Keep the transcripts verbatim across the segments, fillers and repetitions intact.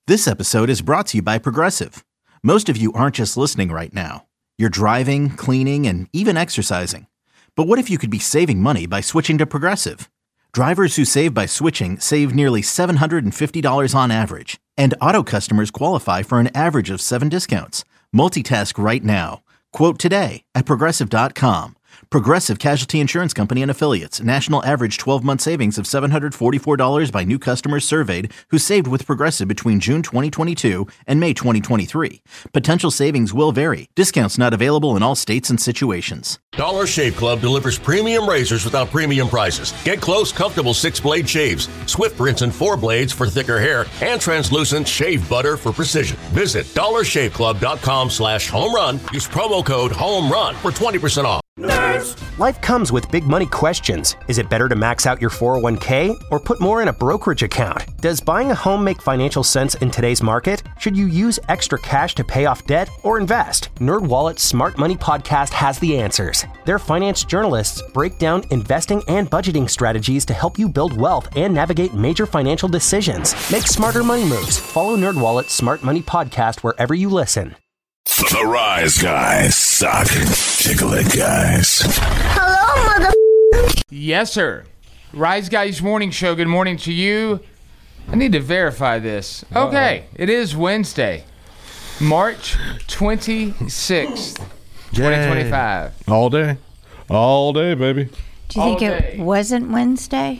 This episode is brought to you by Progressive. Most of you aren't just listening right now. You're driving, cleaning, and even exercising. But what if you could be saving money by switching to Progressive? Drivers who save by switching save nearly seven hundred fifty dollars on average. And auto customers qualify for an average of seven discounts. Multitask right now. Quote today at Progressive dot com. Progressive Casualty Insurance Company and Affiliates. National average twelve-month savings of seven hundred forty-four dollars by new customers surveyed who saved with Progressive between June twenty twenty-two and May twenty twenty-three. Potential savings will vary. Discounts not available in all states and situations. Dollar Shave Club delivers premium razors without premium prices. Get close, comfortable six-blade shaves, swift rinse and four blades for thicker hair, and translucent shave butter for precision. Visit dollar shave club dot com slash home run. Use promo code HOMERUN for twenty percent off. Nerds. Life comes with big money questions. Is it better to max out your four oh one k or put more in a brokerage account? Does buying a home make financial sense in today's market? Should you use extra cash to pay off debt or invest? NerdWallet's Smart Money Podcast has the answers. Their finance journalists break down investing and budgeting strategies to help you build wealth and navigate major financial decisions. Make smarter money moves. Follow NerdWallet's Smart Money Podcast wherever you listen. The Rise Guys suck. Tickle it, guys. Hello, mother. Yes, sir. Rise Guys Morning Show. Good morning to you. I need to verify this. Okay, it is Wednesday, March twenty-sixth, twenty twenty-five. All day. All day, baby. Do you think All it day. wasn't Wednesday?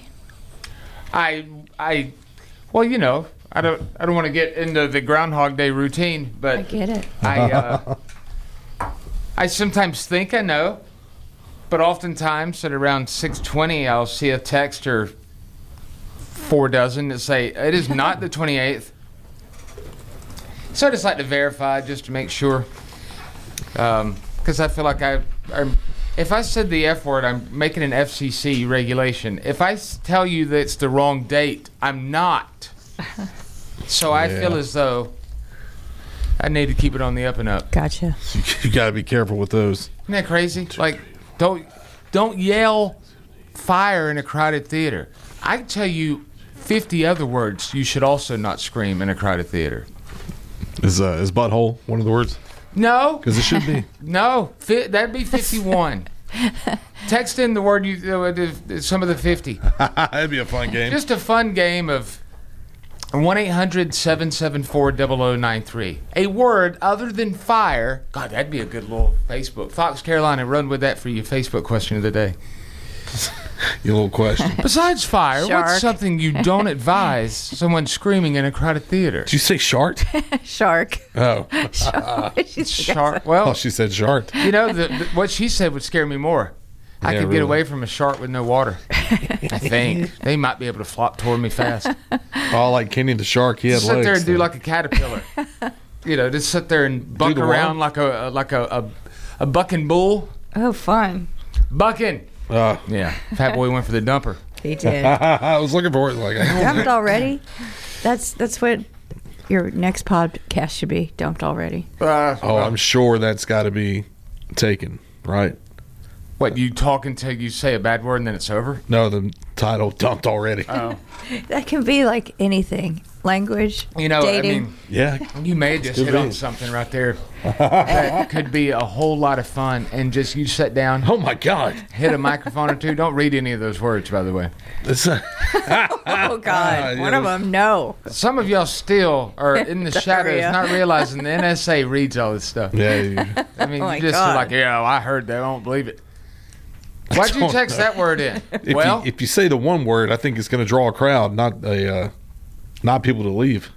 I, I, well, you know, I don't, I don't want to get into the Groundhog Day routine, but I get it. I, uh, I sometimes think I know, but oftentimes at around six twenty, I'll see a text or four dozen that say it is not the twenty-eighth. So I just like to verify just to make sure, because um, I feel like I, I'm, if I said the F word, I'm making an F C C regulation. If I s- tell you that it's the wrong date, I'm not. So I Yeah. feel as though I need to keep it on the up and up. Gotcha. You got to be careful with those. Isn't that crazy? Like, don't don't yell fire in a crowded theater. I can tell you fifty other words you should also not scream in a crowded theater. Is uh, is butthole one of the words? No, Because it should be. no, fi- that'd be fifty-one. Text in the word you uh, some of the fifty. That'd be a fun game. Just a fun game of one eight hundred seven seven four zero zero nine three. A word other than fire. God, that'd be a good little Facebook. Fox Carolina, run with that for your Facebook question of the day. Your little question. Besides fire, Shark. what's something you don't advise someone screaming in a crowded theater? Did you say shark? Shark. Oh. Shark. Well, Oh, she said shark. you know, the, the, what she said would scare me more. I Yeah, could really. get away from a shark with no water. I think. They might be able to flop toward me fast. Oh, like Kenny the shark. He had Just sit legs. there and do though. like a caterpillar. You know, just sit there and buck the around what? like a like a, a a bucking bull. Oh, fun. Bucking. Uh, Yeah. Fat boy went for the dumper. He did. I was looking for it. Like, I don't Dumped know. already? That's that's what your next podcast should be. Dumped already. Uh, Oh, I'm sure that's got to be taken, right? What, you talk until you say a bad word and then it's over? No, the title dumped already. Oh. That can be like anything. Language, You know, dating. I mean, Yeah. you may just Could hit be. on something right there that could be a whole lot of fun. And just you sit down, Oh my God. hit a microphone or two. Don't read any of those words, by the way. It's a, oh, God. yeah. One of them, no. Some of y'all still are in the shadows, Diarrhea. not realizing the N S A reads all this stuff. yeah. yeah. I mean, Oh my you just God. are like, yeah, I heard that. I don't believe it. Why'd you don't text know. that word in? If, well, you, if you say the one word, I think it's going to draw a crowd, not a, uh, not people to leave.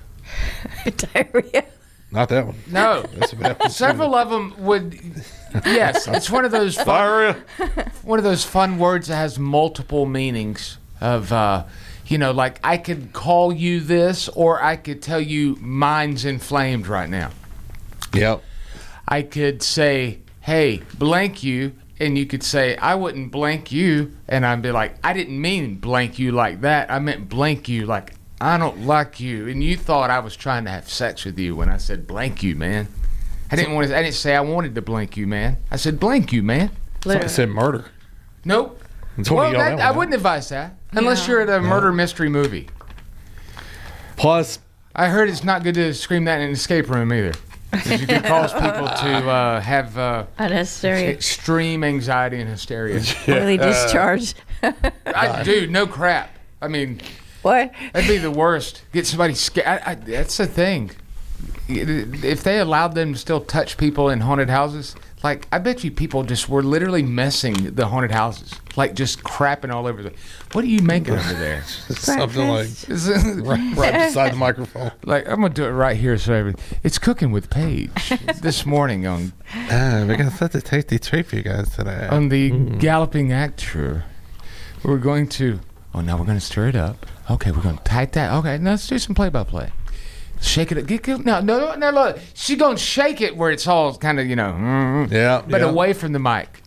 Diarrhea. Not that one. no. That's a bad one. Several of them would. Yes, it's one of those fun, Diarrhea. one of those fun words that has multiple meanings. Of uh, you know, like I could call you this, or I could tell you mine's inflamed right now. Yep. I could say, hey, blank you, and you could say, I wouldn't blank you, and I'd be like, I didn't mean blank you like that. I meant blank you like I don't like you, and you thought I was trying to have sex with you when I said blank you, man. I didn't want to. I didn't say I wanted to blank you, man. I said blank you, man. I said murder. Nope. That's what Well, we got that, that I one. wouldn't advise that unless you're at a murder mystery movie. Plus, I heard it's not good to scream that in an escape room either. Because you could cause people to uh, have uh, Unnecessary. extreme anxiety and hysteria. Oily discharge. I, dude, no crap. I mean, What? that'd be the worst. Get somebody scared. I, I, that's the thing. If they allowed them to still touch people in haunted houses, like, I bet you people just were literally messing the haunted houses. Like, just crapping all over the... What are you making over there? Something like Is it- right, right beside the microphone. Like, I'm going to do it right here. So every, it's Cooking with Paige this morning on Ah, we got such a tasty treat for you guys today. on the Galloping Actor. We're going to... Oh, now we're going to stir it up. Okay, we're going to tight that. Okay, now let's do some play-by-play. Shake it. Get, get, no, no, no, look. She's going to shake it where it's all kind of, you know, mm, Yeah, but yeah. away from the mic.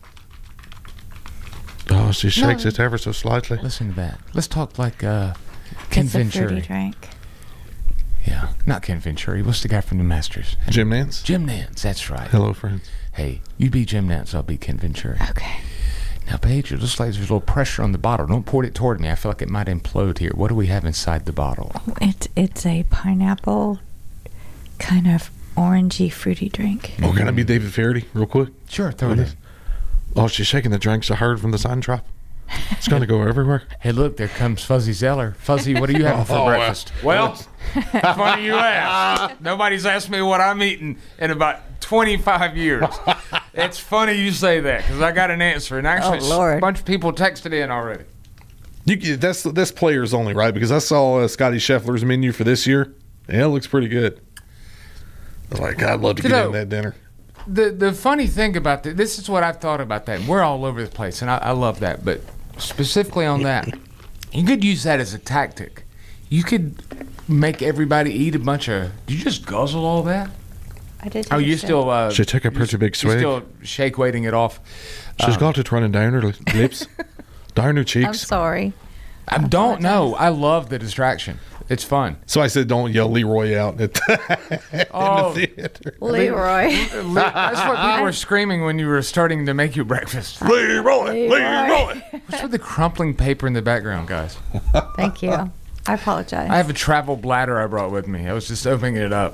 Oh, she shakes No. it ever so slightly. Listen to that. Let's talk like uh, Ken It's a fruity Venturi. drink. Yeah, not Ken Venturi. What's the guy from the Masters? Jim Nance. Jim Nance. That's right. Hello, friends. Hey, you be Jim Nance, I'll be Ken Venturi. Okay. Now, Paige, it looks like there's a little pressure on the bottle. Don't pour it toward me. I feel like it might implode here. What do we have inside the bottle? It's it's a pineapple kind of orangey fruity drink. Oh, can I be David Faraday real quick? Sure, throw it in. Oh, she's shaking the drinks I heard from the sign drop. It's going to go everywhere. Hey, look, there comes Fuzzy Zeller. Fuzzy, what are you having for Oh, breakfast? Well, funny you ask. Nobody's asked me what I'm eating in about twenty-five years. It's funny you say that because I got an answer. And actually, Oh, Lord. a bunch of people texted in already. You, can- that's that's players only, right? Because I saw uh, Scotty Scheffler's menu for this year. Yeah, it looks pretty good. I was like, I'd love to You get know- in that dinner. The the funny thing about this, this is what I've thought about that. We're all over the place, and I, I love that. But specifically on that, you could use that as a tactic. You could make everybody eat a bunch of. Do you just guzzle all that? I did. Oh, take a you sip. still? Uh, She took a pretty big You're swig. still shake weighting it off. She's got it running down her lips, down her I'm cheeks. sorry. I don't know. I love the distraction. It's fun. So I said, don't yell Leroy out at Oh, the theater. Leroy. that's what people were screaming when you were starting to make your breakfast. Leroy, Leroy. What's with the crumpling paper in the background, guys? Thank you. I apologize. I have a travel bladder I brought with me. I was just opening it up.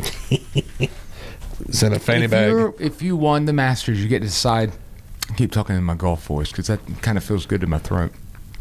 It's in a fanny if bag. you're- If you won the Masters, you get to decide. I keep talking in my golf voice because that kind of feels good in my throat.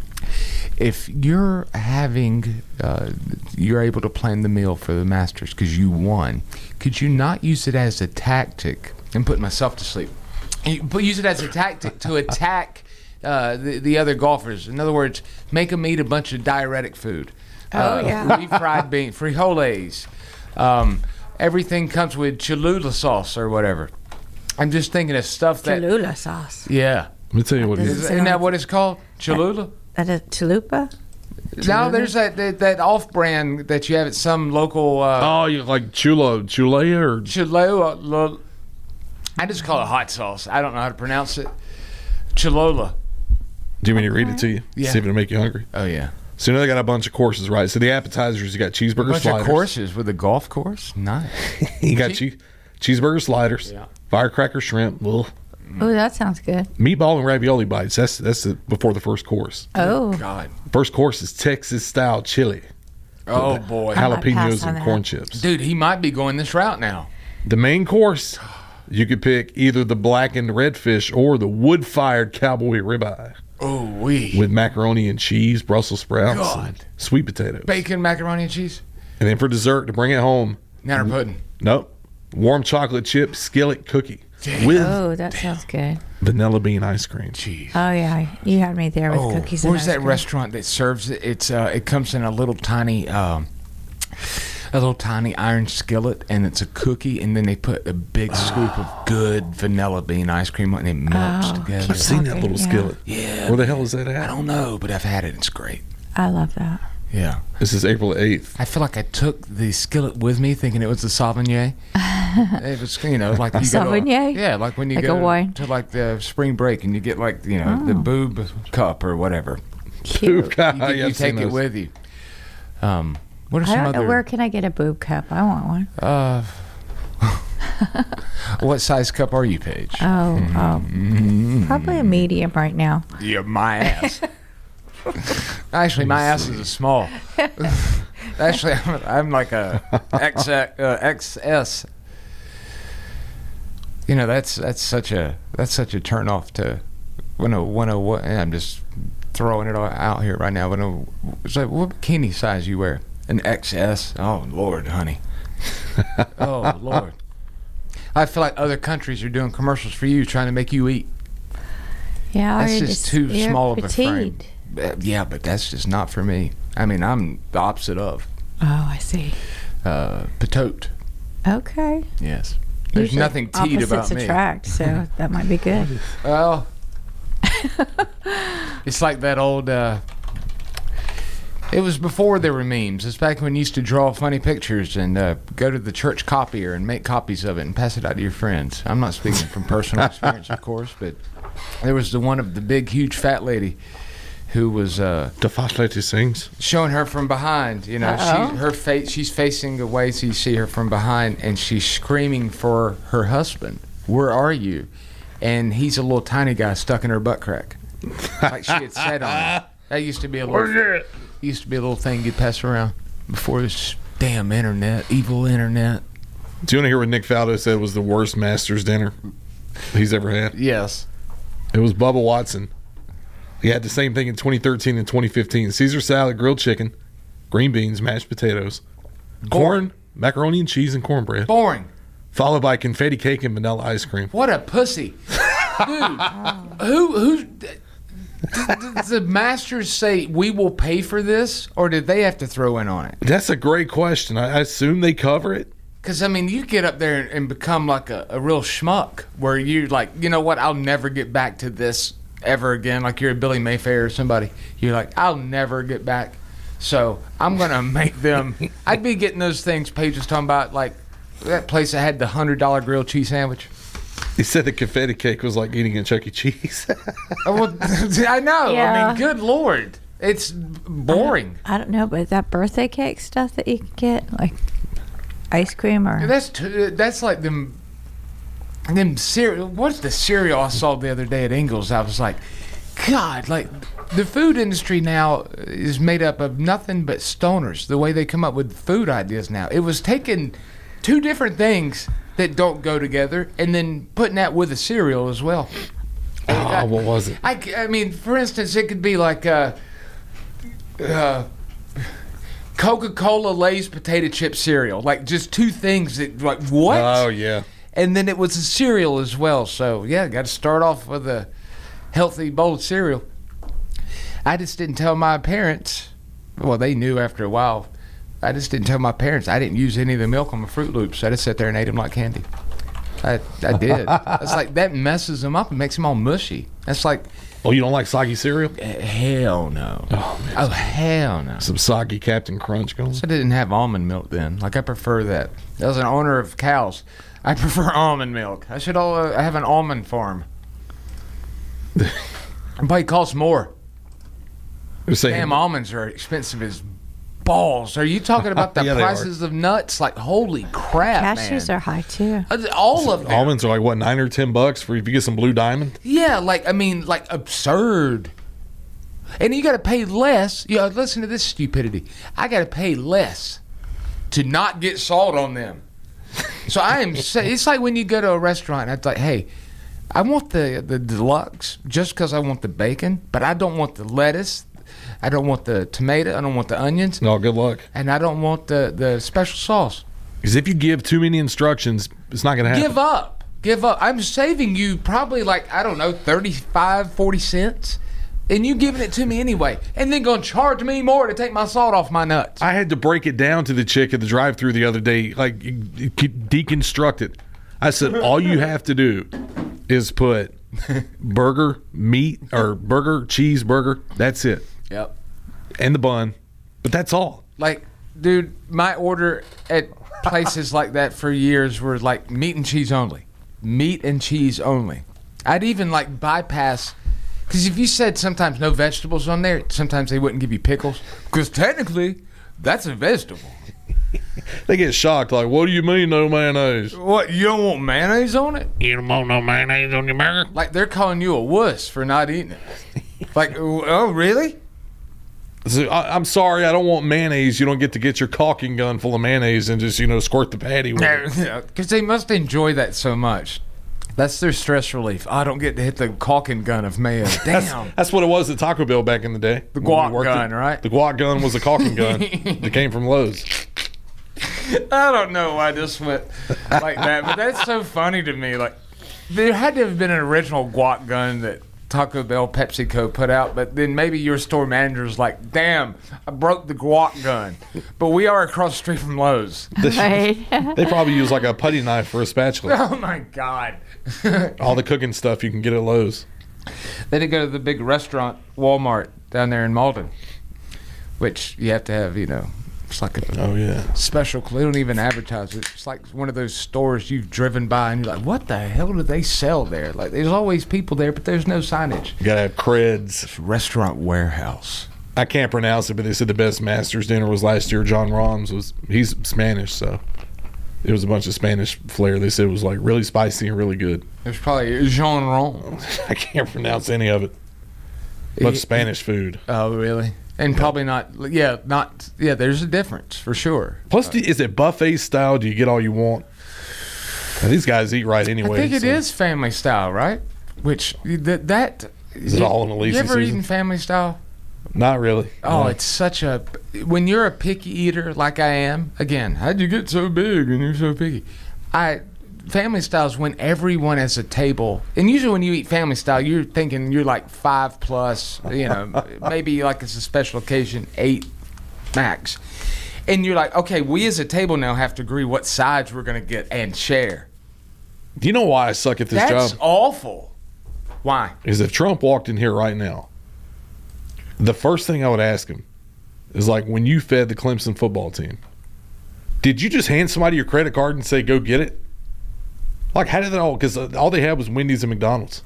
If you're having, uh, you're able to plan the meal for the Masters because you won, could you not use it as a tactic? I'm putting myself to sleep. You- But use it as a tactic to attack uh, the, the other golfers. In other words, make them eat a bunch of diuretic food. Oh, uh, yeah. refried bean, frijoles. Um, everything comes with Cholula sauce or whatever. I'm just thinking of stuff that. Cholula sauce. Yeah. Let me tell you what it This Is, is. is- isn't that what it's called? Cholula? That a chalupa? No, there's that that, that off brand that you have at some local uh, Oh, you like Chula, Chulea or Cholula. lo- I just call it hot sauce. I don't know how to pronounce it. Cholula. do you mean to read it to you? Yeah. See if it'll make you hungry. Oh yeah. So you know they got a bunch of courses, right? So the appetizers, you got cheeseburger A bunch sliders. of courses with a golf course. Nice. You got che- cheeseburger sliders, Yeah. firecracker shrimp, ugh. Oh, that sounds good. meatball and ravioli bites. That's that's the, before the first course. Oh, God. First course is Texas style chili, Oh boy. I might pass jalapenos on and that. corn chips. Dude, he might be going this route now. The main course, you could pick either the blackened redfish or the wood fired cowboy ribeye Oh we with macaroni and cheese, Brussels sprouts, God. and sweet potatoes. bacon, macaroni, and cheese. And then for dessert to bring it home, Nanner pudding. nope, warm chocolate chip skillet cookie with oh, that sounds good. vanilla bean ice cream. Jeez. Oh yeah, you had me there with Oh, cookies. and where's ice that cream. restaurant that serves it? It's uh, it comes in a little tiny, um, a little tiny iron skillet, and it's a cookie, and then they put a big scoop of good vanilla bean ice cream on it, and it melts Oh, together. I've seen that Okay, little yeah. skillet. Yeah. Where the hell is that at? I don't know, but I've had it. It's great. I love that. Yeah. This is April eighth. I feel like I took the skillet with me, thinking it was the Sauvignon. It was, you know, like you go to, Sauvignon? yeah, like when you Like go a wine? to like the spring break and you get like you know the Oh. boob cup or whatever. Cute. You, Yeah, you I've take seen it those. with you. Um, what are I some don't know other? where can I get a boob cup. I want one. Uh, what size cup are you, Paige? Oh, Mm-hmm. oh, probably a medium right now. Yeah, my ass. Actually, my ass is a small. Actually, I'm, I'm like a X, uh, X S. You know, that's that's such a that's such a turn off to when a when a what I'm just throwing it all out here right now. When a, it's like, what bikini size you wear? An X S. Oh Lord, honey. Oh Lord. I feel like other countries are doing commercials for you, trying to make you eat. Yeah, That's or just, just too you're small of a frame. petite. Uh, Yeah, but that's just not for me. I mean, I'm the opposite of Oh, I see. uh, petite. Okay. Yes. There's Usually nothing teed about opposites me. attract, so that might be good. Well, it's like that old. Uh, it was before there were memes. It's back when you used to draw funny pictures and uh, go to the church copier and make copies of it and pass it out to your friends. I'm not speaking from personal experience, of course, but there was the one of the big, huge, fat lady who was uh, The fat lady sings. showing her from behind. You know, Uh-oh. she her face. She's facing away, so you see her from behind, and she's screaming for her husband. Where are you? And he's a little tiny guy stuck in her butt crack, like she had said on it. That used to be a little. Used to be a little thing you'd pass around before this damn internet, evil internet. Do you want to hear what Nick Faldo said was the worst Masters dinner he's ever had? Yes. It was Bubba Watson. He had the same thing in twenty thirteen and twenty fifteen. Caesar salad, grilled chicken, green beans, mashed potatoes, corn, macaroni and cheese, and cornbread, Boring. followed by confetti cake and vanilla ice cream. What a pussy, dude. Who who? Did the Masters say we will pay for this, or did they have to throw in on it? That's a great question. I I assume they cover it. Because, I mean, you get up there and become like a, a real schmuck where you're like, you know what, I'll never get back to this ever again. Like you're a Billy Mayfair or somebody. You're like, I'll never get back. So I'm going to make them. I'd be getting those things Paige was talking about, like that place that had the one hundred dollar grilled cheese sandwich. He said the confetti cake was like eating a Chuck E. Cheese. Oh, well, I know. I Yeah. mean, good Lord. It's boring. I don't know, but that birthday cake stuff that you can get, like ice cream or That's too, that's like them them cereal. What's the cereal I saw the other day at Ingles? I was like, God, like the food industry now is made up of nothing but stoners. The way they come up with food ideas now, it was taking two different things that don't go together and then putting that with a cereal as well. Oh, what was it? I, I mean, for instance, it could be like uh, uh, Coca-Cola Lay's potato chip cereal, like just two things that like what? Oh, yeah. And then it was a cereal as well. So yeah, got to start off with a healthy bowl of cereal. I just didn't tell my parents. Well, they knew after a while. I just didn't tell my parents. I didn't use any of the milk on my Fruit Loops. I just sat there and ate them like candy. I I did. It's like that messes them up and makes them all mushy. That's like Oh, you don't like soggy cereal? eh, hell no. Oh, man. Oh hell no. Some soggy Captain Crunch going. I didn't have almond milk then. Like I prefer that. As an owner of cows, I prefer almond milk. I should all uh, have an almond farm. But it costs more. They're saying, Damn, almonds are expensive as balls. Are you talking about the Yeah, they are. prices of nuts? Like holy crap, cashews man. are high too. Uh, All of them. almonds are like, what, nine or ten bucks for if you get some Blue Diamond? Yeah, like I mean, like absurd. And you got to pay less. You know, listen to this stupidity. I got to pay less to not get salt on them. So I am. sa- It's like when you go to a restaurant. It's like, hey, I want the the deluxe just because I want the bacon, but I don't want the lettuce. I don't want the tomato. I don't want the onions, No, good luck. and I don't want the the special sauce. Because if you give too many instructions, it's not going to happen. Give up. Give up. I'm saving you probably like, I don't know, thirty-five, forty cents. And you giving it to me anyway. And then going to charge me more to take my salt off my nuts. I had to break it down to the chick at the drive-thru the other day, like you- you could deconstruct it. I said, all you have to do is put burger, meat, or burger, cheeseburger. That's it. Yep. And the bun. But that's all. Like, dude, my order at places like that for years were like meat and cheese only. Meat and cheese only. I'd even like bypass, because if you said sometimes no vegetables on there, sometimes they wouldn't give you pickles. Because technically, that's a vegetable. They get shocked, like, what do you mean no mayonnaise? What, you don't want mayonnaise on it? You don't want no mayonnaise on your burger? Like they're calling you a wuss for not eating it. Like, oh, really? So, I, I'm sorry, I don't want mayonnaise. You don't get to get your caulking gun full of mayonnaise and just, you know, squirt the patty with it. Yeah, because they must enjoy that so much. That's their stress relief. I don't get to hit the caulking gun of mayo. Damn. That's, that's what it was at Taco Bell back in the day. The when we guac worked gun, it. right? The guac gun was a caulking gun that came from Lowe's. I don't know why this went like that, but that's so funny to me. Like, there had to have been an original guac gun that Taco Bell, PepsiCo put out, but then maybe your store manager's like, damn, I broke the guac gun. But we are across the street from Lowe's. Right. They probably use like a putty knife for a spatula. Oh, my God. All the cooking stuff you can get at Lowe's. They did go to the big restaurant, Walmart, down there in Malden, which you have to have, you know, it's like a Oh, yeah. special. They don't even advertise it. It's like one of those stores you've driven by and you're like, what the hell do they sell there? Like, there's always people there, but there's no signage. You got to have creds. Restaurant Warehouse. I can't pronounce it, but they said the best Masters dinner was last year. John Rahm's was, he's Spanish, so it was a bunch of Spanish flair. They said it was like really spicy and really good. There's probably Jean Ron. I can't pronounce any of it. Much Spanish food. Oh, really? And probably not, yeah, not, yeah, there's a difference for sure. Plus, do, is it buffet style? Do you get all you want? Now, these guys eat right anyway. I think it so. is family style, right? Which, that, that Is it all in the you leasing ever season? eaten family style? Not really. Oh, No. it's such a, when you're a picky eater like I am, again, how'd you get so big and you're so picky? I, family style is when everyone has a table, and usually when you eat family style, you're thinking you're like five plus, you know, maybe like it's a special occasion, eight max. And you're like, okay, we as a table now have to agree what sides we're going to get and share. Do you know why I suck at this That's job? awful. Why? Is if Trump walked in here right now, the first thing I would ask him is like, when you fed the Clemson football team, did you just hand somebody your credit card and say, go get it? Like, how did that all, because all they had was Wendy's and McDonald's.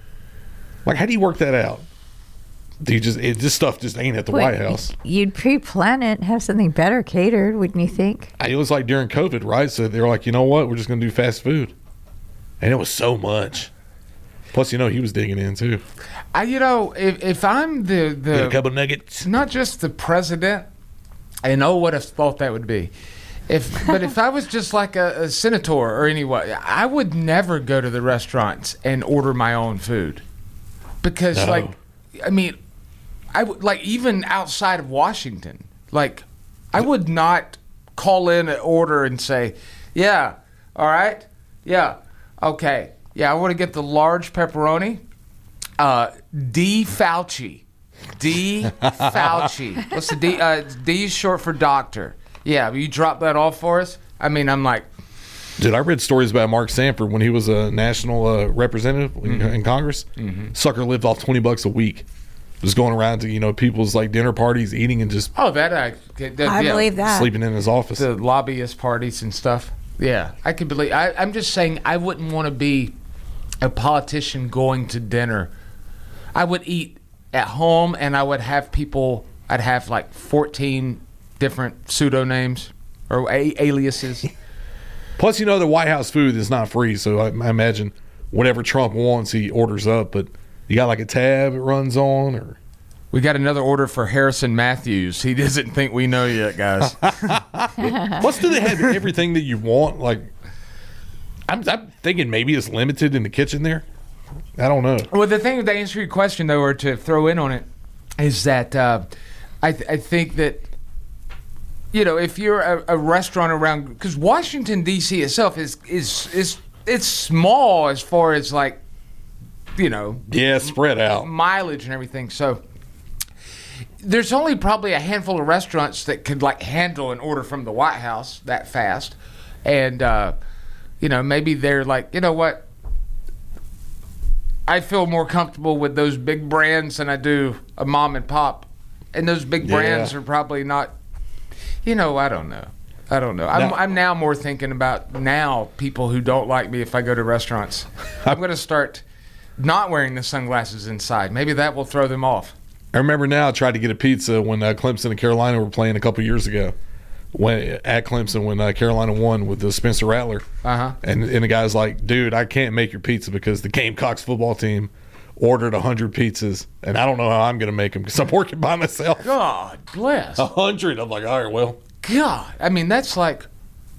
Like, how do you work that out? Do you just, it, this stuff just ain't at the Wait, White House. You'd pre-plan it, have something better catered, wouldn't you think? I, it was like during COVID, right? So they were like, you know what? We're just going to do fast food. And it was so much. Plus, you know, he was digging in too. I, you know, if, if I'm the, Get the a couple nuggets. not just the president, I know what a thought that would be. If but if I was just like a, a senator or anyway, I would never go to the restaurants and order my own food, because No. like, I mean, I would like even outside of Washington, like, I would not call in an order and say, yeah, all right, yeah, okay, yeah, I want to get the large pepperoni, uh, D Fauci, D Fauci. What's the D? Uh, D is short for doctor. Yeah, will you drop that off for us? I mean, I'm like, Dude, I read stories about Mark Sanford when he was a national uh, representative in, Mm-hmm. in Congress. Sucker lived off twenty bucks a week. Was going around to, you know, people's like dinner parties, eating and just oh, that I, that, I yeah, believe that. sleeping in his office. the lobbyist parties and stuff. Yeah, I could believe. I, I'm just saying, I wouldn't want to be a politician going to dinner. I would eat at home, and I would have people. I'd have like fourteen different pseudo names or a- aliases. Plus, you know, the White House food is not free, so I, I imagine whatever Trump wants, he orders up. But you got like a tab it runs on, or We got another order for Harrison Matthews. He doesn't think we know yet, guys. plus, do they have everything that you want? Like, I'm, I'm thinking maybe it's limited in the kitchen there. I don't know. Well, the thing to answer your question, though, or to throw in on it, is that uh, I, th- I think that, you know, if you're a, a restaurant around, because Washington D C itself is is is it's small as far as like, you know, Yeah, spread out. mileage and everything. So there's only probably a handful of restaurants that could like handle an order from the White House that fast, and uh, you know, maybe they're like, you know what, I feel more comfortable with those big brands than I do a mom and pop, and those big Yeah. brands are probably not. You know, I don't know. I don't know. I'm, Now- I'm now more thinking about now people who don't like me if I go to restaurants. I'm going to start not wearing the sunglasses inside. Maybe that will throw them off. I remember now I tried to get a pizza when uh, Clemson and Carolina were playing a couple years ago. When at Clemson, when uh, Carolina won with the Spencer Rattler, Uh-huh. and and the guy's like, "Dude, I can't make your pizza because the Gamecocks football team ordered one hundred pizzas, and I don't know how I'm going to make them because I'm working by myself. God bless. one hundred. I'm like, all right, well. God, I mean, that's like,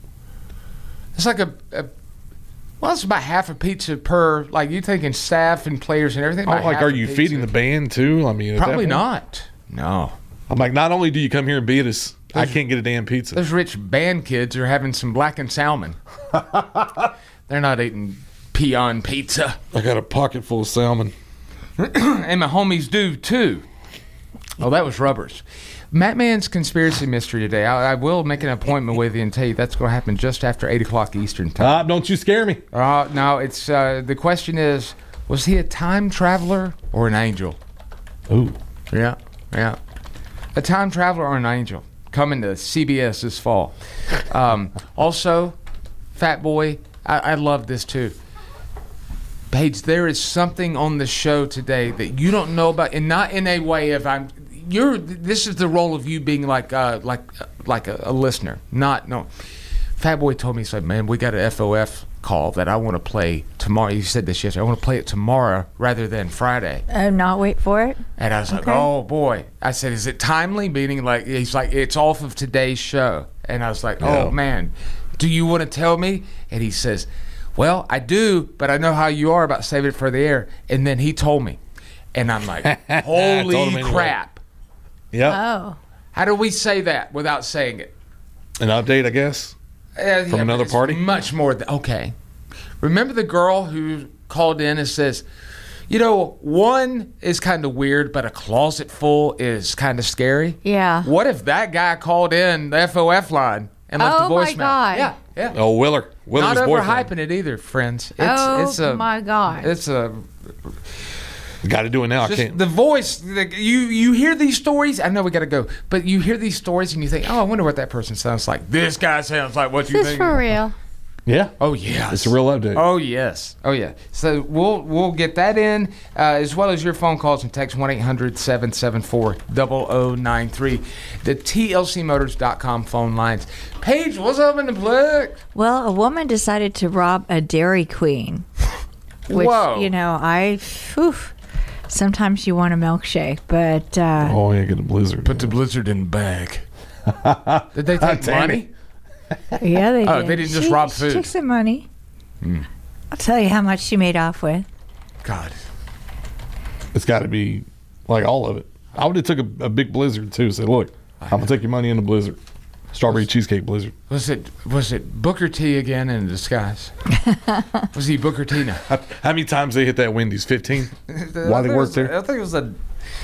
it's like a, a well, it's about half a pizza per, like, you thinking staff and players and everything. Oh, about like, half are a you pizza. feeding the band too? I mean, at that Probably point? not. No. I'm like, not only do you come here and beat us, I can't get a damn pizza. Those rich band kids are having some blackened salmon. They're not eating peon pizza. I got a pocket full of salmon. And my homies do, too. Oh, that was Rubbers. Matt Mann's Conspiracy Mystery today. I, I will make an appointment with you and tell you that's going to happen just after eight o'clock Eastern time. Ah, don't you scare me. Uh, no, it's uh, the question is, was he a time traveler or an angel? Ooh. Yeah, yeah. A time traveler or an angel coming to C B S this fall. Um, also, Fat Boy, I, I love this too. Paige, there is something on the show today that you don't know about, and not in a way of I'm. You're. This is the role of you being like, uh, like, like a, a listener. Not no. Fat Boy told me, he said, "Man, we got an F O F call that I want to play tomorrow." He said this yesterday. I want to play it tomorrow rather than Friday. Uh, not wait for it? And I was like, Okay. "Oh boy!" I said, "Is it timely?" Meaning, like, he's like, "It's off of today's show." And I was like, Yeah. "Oh man, do you want to tell me?" And he says, "Well, I do, but I know how you are about saving it for the air." And then he told me, and I'm like, I "Holy told him anyway. crap!" Yep. Oh. How do we say that without saying it? An update, I guess. Uh, yeah, From but another it's party? Much more. Th- okay. Remember the girl who called in and says, you know, one is kind of weird, but a closet full is kind of scary? Yeah. What if that guy called in the F O F line and left Oh, a my voicemail? God. Yeah, yeah. Oh, Willer. Willer's Not boyfriend. overhyping it either, friends. It's, Oh, it's a, my God. It's a... Got to do it now. I Just can't. the voice, the, you you hear these stories. I know we got to go, but you hear these stories and you think, oh, I wonder what that person sounds like. This guy sounds like what Is you this think. for real? Yeah. Oh yes, It's a real update. Oh yes, oh yeah. So we'll we'll get that in uh, as well as your phone calls and text one eight hundred seven seven four zero zero nine three. The T L C Motors dot com phone lines. Paige, what's up in the plug? Well, a woman decided to rob a Dairy Queen. Which, Whoa. you know, I... Whew, sometimes you want a milkshake, but... Uh, Oh, yeah, get a blizzard. Put the blizzard in the bag. Did they take Damn money? Yeah, they did. Oh, they didn't just she, rob she food. took some money. I'll tell you how much she made off with. God. It's got to be like all of it. I would have took a, a big blizzard too. Say, look, I'm gonna take your money in a blizzard, strawberry cheesecake blizzard. Was it was it Booker T again in disguise? Was he Booker T now? How, how many times they hit that Wendy's? Fifteen. While they worked there, I think it was a.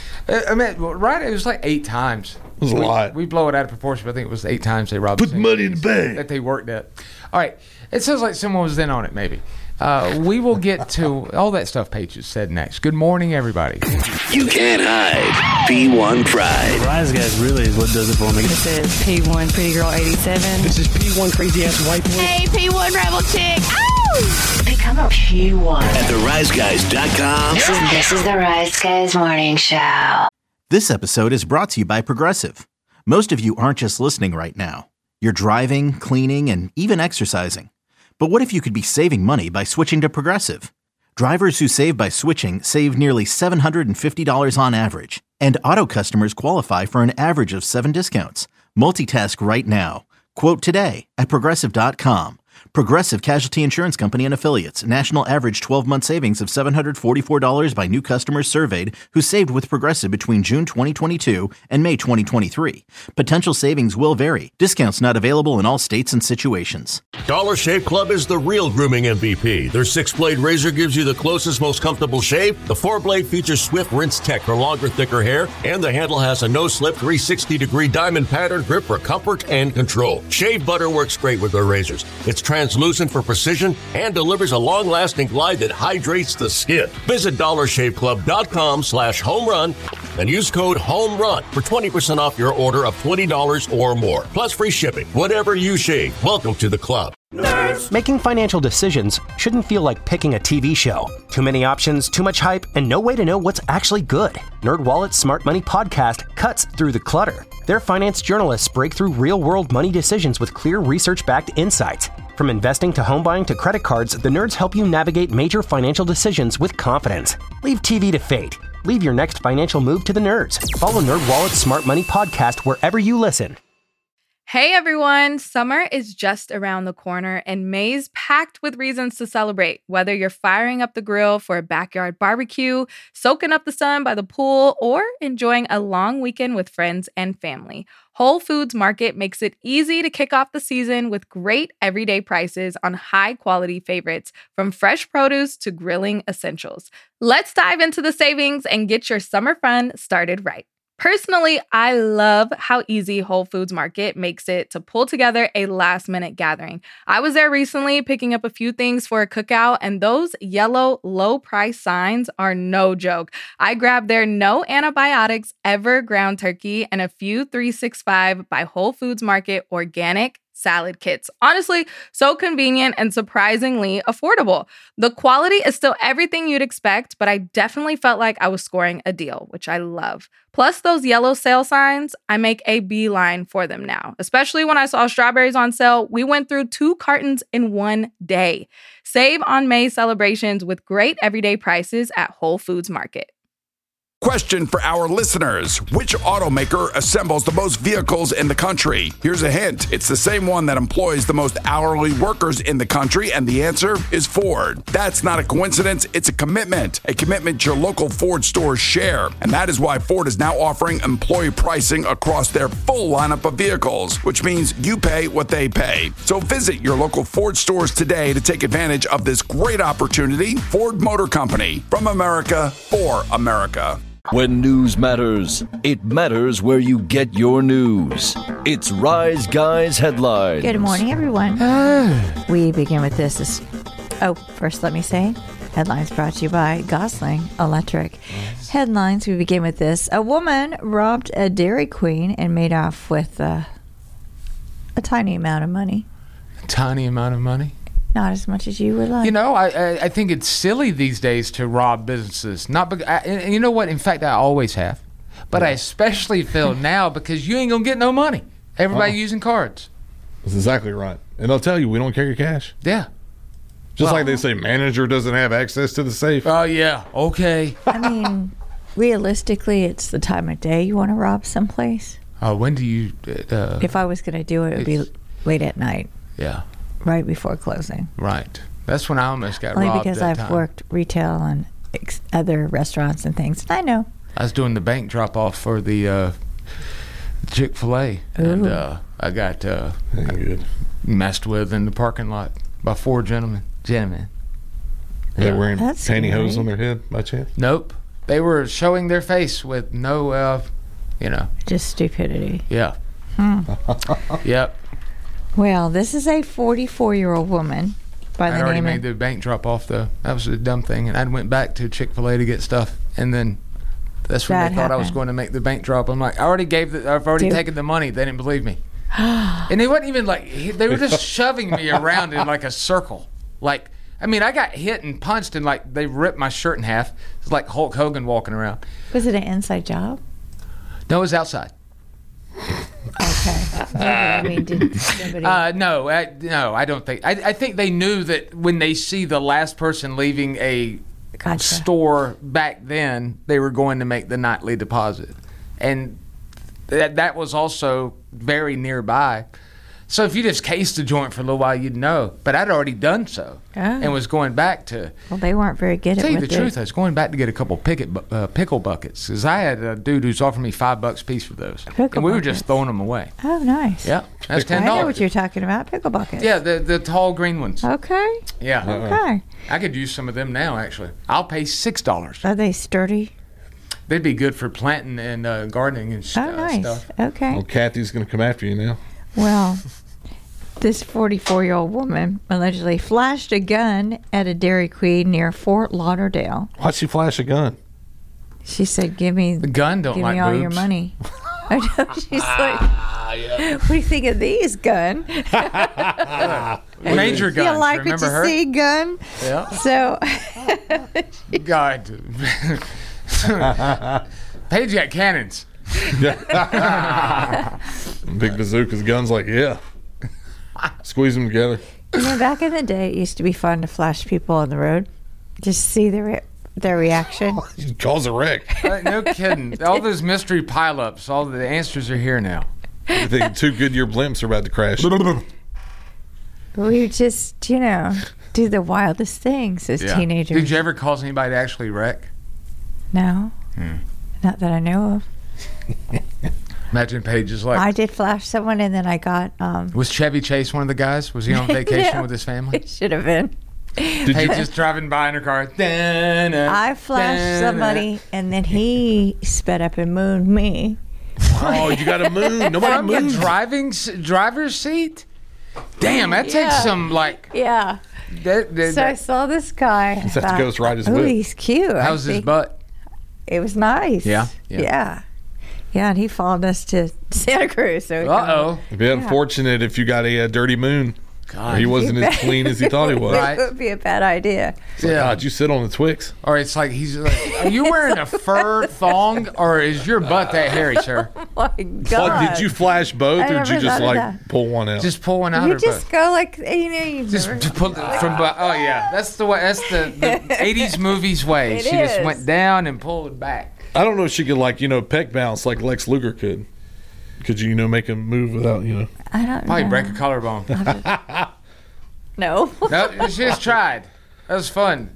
I mean, right? It was like eight times. it was a we, lot. We blow it out of proportion, but I think it was eight times they robbed. Put the same money in the place bag. that they worked at. All right, it sounds like someone was in on it. Maybe uh, we will get to all that stuff. Paige has said next. Good morning, everybody. You can't hide P one pride. Rise Guys really is what does it for me. This is P one Pretty Girl eighty-seven. This is P one crazy ass white boy. Hey, P one Rebel Chick. Ow! Become a P one. At the rise guys dot com. This is, this is the Rise Guys Morning Show. This episode is brought to you by Progressive. Most of you aren't just listening right now. You're driving, cleaning, and even exercising. But what if you could be saving money by switching to Progressive? Drivers who save by switching save nearly seven hundred fifty dollars on average. And auto customers qualify for an average of seven discounts. Multitask right now. Quote today at Progressive dot com. Progressive Casualty Insurance Company and Affiliates. National average twelve-month savings of seven hundred forty-four dollars by new customers surveyed who saved with Progressive between June twenty twenty-two and May twenty twenty-three. Potential savings will vary. Discounts not available in all states and situations. Dollar Shave Club is the real grooming M V P. Their six-blade razor gives you the closest, most comfortable shave. The four-blade features swift rinse tech for longer, thicker hair. And the handle has a no-slip three hundred sixty degree diamond pattern grip for comfort and control. Shave butter works great with their razors. It's translucent for precision and delivers a long-lasting glide that hydrates the skin. Visit dollar shave club dot com slash home run and use code HOMERUN for twenty percent off your order of twenty dollars or more. Plus free shipping. Whatever you shave, welcome to the club. Making financial decisions shouldn't feel like picking a T V show. Too many options, too much hype, and no way to know what's actually good. NerdWallet's Smart Money Podcast cuts through the clutter. Their finance journalists break through real-world money decisions with clear research-backed insights. From investing to home buying to credit cards, the nerds help you navigate major financial decisions with confidence. Leave T V to fate. Leave your next financial move to the nerds. Follow NerdWallet's Smart Money Podcast wherever you listen. Hey everyone, summer is just around the corner and May's packed with reasons to celebrate. Whether you're firing up the grill for a backyard barbecue, soaking up the sun by the pool, or enjoying a long weekend with friends and family, Whole Foods Market makes it easy to kick off the season with great everyday prices on high-quality favorites, from fresh produce to grilling essentials. Let's dive into the savings and get your summer fun started right. Personally, I love how easy Whole Foods Market makes it to pull together a last-minute gathering. I was there recently picking up a few things for a cookout, and those yellow low-price signs are no joke. I grabbed their no antibiotics ever ground turkey and a few three sixty-five by Whole Foods Market organic salad kits. Honestly, so convenient and surprisingly affordable. The quality is still everything you'd expect, but I definitely felt like I was scoring a deal, which I love. Plus those yellow sale signs, I make a beeline for them now. Especially when I saw strawberries on sale, we went through two cartons in one day. Save on May celebrations with great everyday prices at Whole Foods Market. Question for our listeners. Which automaker assembles the most vehicles in the country? Here's a hint. It's the same one that employs the most hourly workers in the country, and the answer is Ford. That's not a coincidence. It's a commitment. A commitment your local Ford stores share. And that is why Ford is now offering employee pricing across their full lineup of vehicles, which means you pay what they pay. So visit your local Ford stores today to take advantage of this great opportunity. Ford Motor Company. From America, for America. When news matters, it matters where you get your news. It's Rise Guys Headlines. Good morning, everyone. We begin with this. this. Oh, first let me say, headlines brought to you by Gosling Electric. Headlines, we begin with this. A woman robbed a Dairy Queen and made off with uh, a tiny amount of money. A tiny amount of money? Not as much as you would like. You know, I I, I think it's silly these days to rob businesses. Not because, I, and you know what? In fact, I always have, but I especially feel now because you ain't gonna get no money. Everybody Uh-uh. using cards. That's exactly right. And I'll tell you, we don't carry cash. Yeah. Just Well- like they say, manager doesn't have access to the safe. Oh yeah. Okay. I mean, realistically, it's the time of day you want to rob someplace. Uh, when do you? Uh, If I was going to do it, it would be it's- late at night, yeah. right before closing. Right. That's when I almost got Only robbed. because that I've time. worked retail and ex- other restaurants and things. I know. I was doing the bank drop off for the uh, Chick-fil-A, and Ooh. uh, I got uh, Ain't good. messed with in the parking lot by four gentlemen. Gentlemen. Are they wearing That's pantyhose scary. on their head by chance? Nope. They were showing their face with no, uh, you know, Just stupidity. yeah. Hmm. Yep. Well, this is a forty-four-year-old woman by I'd the already name made of... the bank drop off, though. That was a dumb thing. And I went back to Chick-fil-A to get stuff, and then that's when That they thought I was happened. going to make the bank drop. I'm like, I already gave the, I've already Dude. taken the money. They didn't believe me. And they wasn't even like, they were just shoving me around in like a circle. Like, I mean, I got hit and punched, and like they ripped my shirt in half. It's like Hulk Hogan walking around. Was it an inside job? No, it was outside. Okay. I mean, did somebody... Uh, no, I, no, I don't think. I, I think they knew that when they see the last person leaving a Gotcha. store back then, they were going to make the nightly deposit, and that that was also very nearby. So if you just cased the joint for a little while, you'd know. But I'd already done so, Oh. and was going back to. Well, they weren't very good Tell at you what the they... truth, I was going back to get a couple picket bu- uh, pickle buckets because I had a dude who's offered me five bucks a piece for those, Pickle and we were buckets. just throwing them away. Oh, nice. Yeah, that's ten I know dollars. what you're talking about. Pickle buckets. Yeah, the the tall green ones. Okay. Yeah. Okay. I could use some of them now, actually. I'll pay six dollars. Are they sturdy? They'd be good for planting and uh, gardening and sh- Oh, uh, nice. stuff. Okay. Well, Kathy's going to come after you now. Well, this forty-four-year-old woman allegedly flashed a gun at a Dairy Queen near Fort Lauderdale. Why'd she flash a gun? She said, "Give me The gun don't give like me all boobs. your money." I know. She's like, "What do you think of these, gun? Major Do you guns. like what Remember you her? see, gun?" Yeah. So, God. Paige got cannons. Big bazookas, guns like, yeah. Squeeze them together. you know, back in the day, it used to be fun to flash people on the road, just see their their reaction. Cause a wreck. Uh, no kidding. All those mystery pileups, all the answers are here now. I think two Goodyear blimps are about to crash. We just, you know, do the wildest things as Yeah. teenagers. Did you ever cause anybody to actually wreck? No. Hmm. Not that I know of. Imagine Paige is like, I did flash someone, and then I got. Um, was Chevy Chase one of the guys? Was he on vacation Yeah. with his family? It should have been. Did Paige just driving by in her car. Da-na, I flashed da-na. somebody, and then he sped up and mooned me. Oh, you got a moon. Nobody From the moons. driving s- driver's seat? Damn, that takes Yeah. some like. Yeah. That, that, So I that- saw this guy. Just have to go ride his Oh, whip. he's cute. I how's his think butt? It was nice. Yeah? Yeah. Yeah. Yeah. Yeah, and he followed us to Santa Cruz. So Uh oh. It'd be unfortunate if you got a, uh dirty moon. Or he wasn't as clean as he thought he was. Right. It would be a bad idea. It's like, God, you sit on the Twix. Or it's like he's like, are you wearing a fur thong or is your butt that hairy, sir? Oh my God. Like, did you flash both, I or did you never just thought of like that. pull one out? Just pull one out You or just both? go like, you know, you Just never- to pull the, from bu- oh yeah, that's the way. That's the, the eighties movies way. It she just is. went down and pulled it back. I don't know if she could, like, you know, peck bounce like Lex Luger could. Could you, you know, make him move without, you know? I don't Probably know. break a collarbone. No. No, she just tried. That was fun.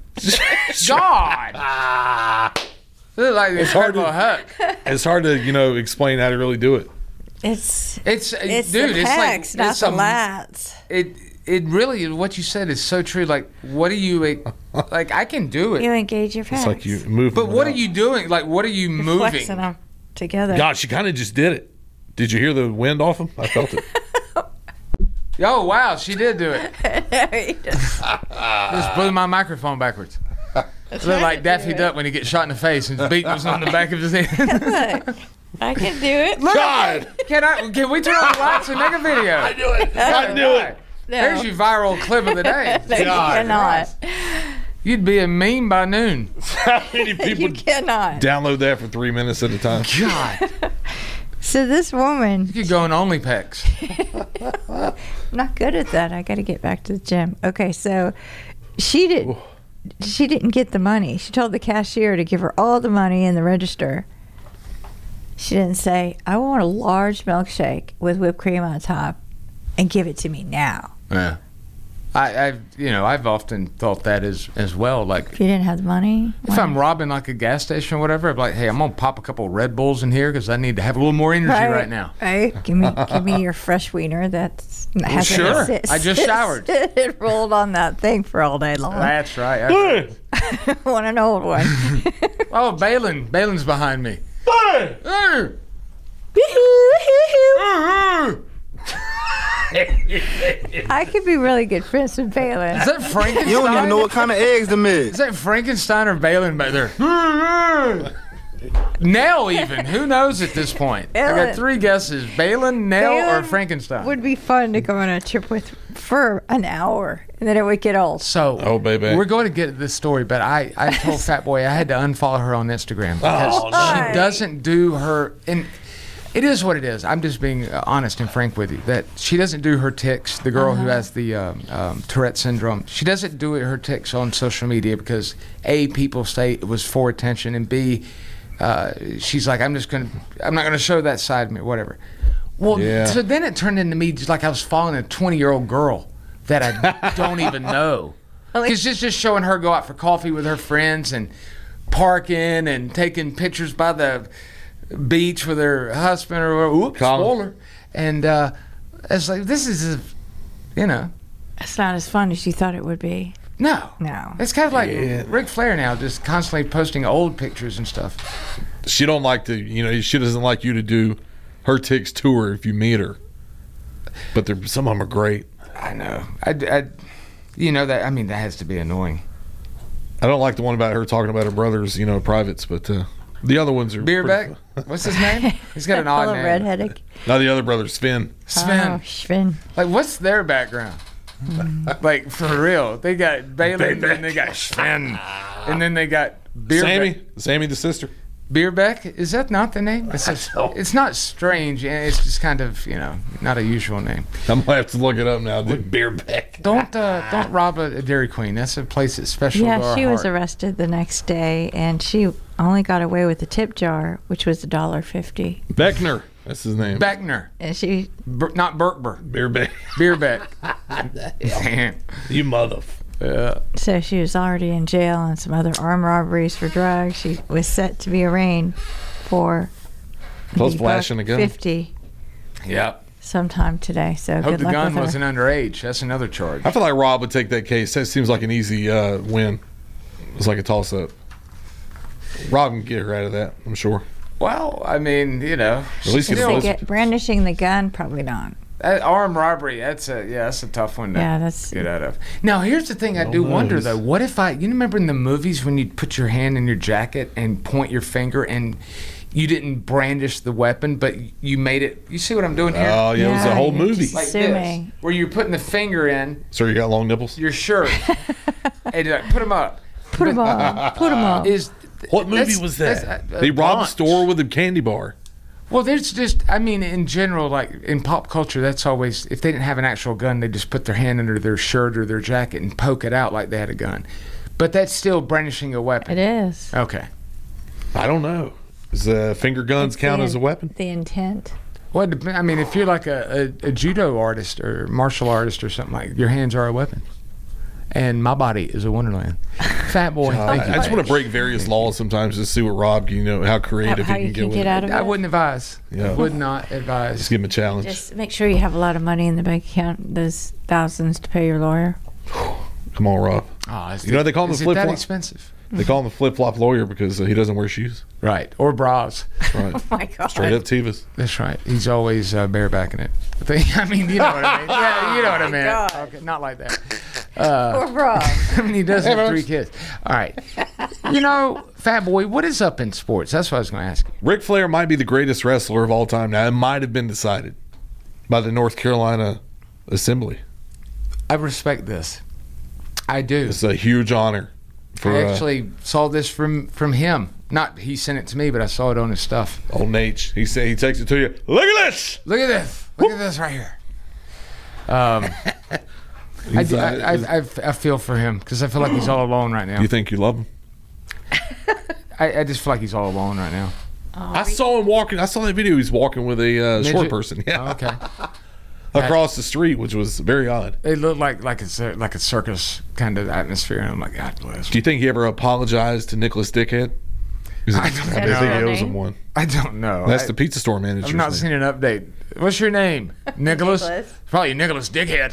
God. This is like the It's hard Incredible to- Hulk. It's hard to, you know, explain how to really do it. It's It's, it's dude. the it's like pecs, not it's the a- lats. It it really what you said is so true. Like, what are you like? I can do it, You engage your pecs. It's like you move. but them what are without- you doing? Like, what are you You're moving? flexing them together. God, she kind of just did it. Did you hear the wind off him? I felt it. Oh wow, she did do it. He just- Just blew my microphone backwards. Looked like Daffy Duck when he gets shot in the face and his beak was on the back of his head. Look, I can do it. God, Can I? Can we turn on the lights and make a video? I do it. I do it. No. There's your viral clip of the day. No, you cannot. You'd be a meme by noon. How many people You cannot. download that for three minutes at a time? God, So this woman, you could go on OnlyPecs. I'm not good at that. I got to get back to the gym. Okay, so she did. She didn't get the money. She told the cashier to give her all the money in the register. She didn't say, "I want a large milkshake with whipped cream on top, and give it to me now." Yeah. I, I've you know I've often thought that as as well. Like If you didn't have the money, if why- I'm robbing like a gas station or whatever, I'm like, hey, I'm gonna pop a couple of Red Bulls in here because I need to have a little more energy right, now. Right? Give me, give me your fresh wiener. That's hasn't sure. sit- I just showered. It rolled on that thing for all day long. That's right. That's right. Want an old one? Oh, Balin, Balin's behind me. Hey! I could be really good friends with Balin. Is that Frankenstein? You don't even know what kind of eggs them is. Is that Frankenstein or Balin back there? Nell, even. Who knows at this point? I Balin. got three guesses: Balin, Nell, or Balin Frankenstein. Would be fun to go on a trip with for an hour, and then it would get old. So, Oh, baby. we're going to get to this story, but I, I told Fat Boy I had to unfollow her on Instagram because Oh, no. she doesn't do her. And it is what it is. I'm just being uh, honest and frank with you that she doesn't do her tics. The girl who has the um, um, Tourette syndrome, she doesn't do it, her tics on social media because A, people say it was for attention, and B, uh, she's like, I'm just gonna, I'm not gonna show that side of me, or whatever. Well, Yeah. so then it turned into me just like I was following a twenty-year-old girl that I don't even know. Because it's just showing her go out for coffee with her friends and parking and taking pictures by the beach with her husband or oops, Colin. spoiler. And uh, it's like, this is, a, you know, It's not as fun as you thought it would be. no. No. It's kind of like Yeah. Ric Flair now, just constantly posting old pictures and stuff. She don't like to, you know, she doesn't like you to do her ticks to her if you meet her. But they're, some of them are great. I know. I, I, you know, that, I mean, that has to be annoying. I don't like the one about her talking about her brother's, you know, privates, but uh, the other ones are pretty Beerbeck? fun. What's his name? He's got an odd Full of name. redheaded. Now the other brother's Sven. Sven. Oh, Sven. Like, what's their background? Like, for real. They got Balin, and then they got Sven. And then they got Beer Sammy, Sammy the sister. Bierbeck? Is that not the name? It's, just, it's not strange. It's just kind of, you know, not a usual name. I'm gonna have to look it up now. Dude. Bierbeck. Don't uh, don't rob a, a Dairy Queen. That's a place that's special to Yeah, our she was heart. arrested the next day, and she only got away with the tip jar, which was a dollar fifty. Beckner. That's his name. Beckner. And she, Ber- not Berkber. Bierbeck. Bierbeck. You mother. Yeah. so she was already in jail on some other armed robberies for drugs. She was set to be arraigned for Plus the flashing buck a gun. fifty Yep. sometime today. So Hope good the luck gun with her. wasn't underage. That's another charge. I feel like Rob would take that case. That seems like an easy uh, win. It's like a toss-up. Rob can get her out of that, I'm sure. Well, I mean, you know, At least If get they those- get brandishing the gun, probably not. that armed robbery. That's a yeah, that's a tough one to Yeah, that's- get out of. Now, here's the thing. I do knows? wonder though. What if I? You remember in the movies when you'd put your hand in your jacket and point your finger and you didn't brandish the weapon, but you made it. You see what I'm doing here? Oh, yeah, it was a Yeah, whole you're movie. just Like this, assuming. where you're putting the finger in So you got long nipples? your shirt and you're like, put them up. Put them up. Put them up. Is What movie that's- was that's that? a- a They robbed a bunch. store with a candy bar. Well, there's just, I mean, in general, like in pop culture, that's always, if they didn't have an actual gun, they just put their hand under their shirt or their jacket and poke it out like they had a gun. But that's still brandishing a weapon. It is. Okay. I don't know. Does uh, finger guns It's count the as a in- weapon? The intent. Well, it dep- I mean, if you're like a, a, a judo artist or martial artist or something, like your hands are a weapon. And my body is a wonderland. Fat boy. I, thank you. I just want to break various laws sometimes to see what Rob can, you know, how creative How he can you get can with get it. out of I it. wouldn't advise. Yeah. Would not advise. Just give him a challenge. Just make sure you have a lot of money in the bank account. Those thousands to pay your lawyer. Come on, Rob. Oh, is You know it- they call him is the it flip that flop. expensive? They call him the flip flop lawyer because uh, he doesn't wear shoes. Right. Or bras. Right. Oh my God. Straight up Tevas. That's right. He's always uh, barebacking it. I think- I mean, you know what I mean. Yeah, you know what I mean. God. Okay, not like that. Uh, Poor Rob. I mean, he does have three kids. All right. You know, Fat Boy, what is up in sports? That's what I was going to ask you. Ric Flair might be the greatest wrestler of all time now. It might have been decided by the North Carolina Assembly. I respect this. I do. It's a huge honor. For, I uh, actually saw this from, from him. Not he sent it to me, but I saw it on his stuff. Old Nate, he say he takes it to you. Look at this. Look at this. Look at this right here. Um, I, He's, uh, I, I, I, I feel for him because I feel like he's all alone right now. You think you love him? I, I just feel like he's all alone right now. I saw him walking. I saw that video. He's walking with a uh, short Midget? person. Yeah. Oh, okay. Across the street, which was very odd. It looked like like it's a, like a circus kind of atmosphere, and I'm like, God bless. Do you think he ever apologized to Nicholas Dickhead? I don't I know. think he owes him one. I don't know. That's I, the pizza store manager. I've not seen an update. What's your name? Nicholas? Nicholas. Probably Nicholas Dickhead.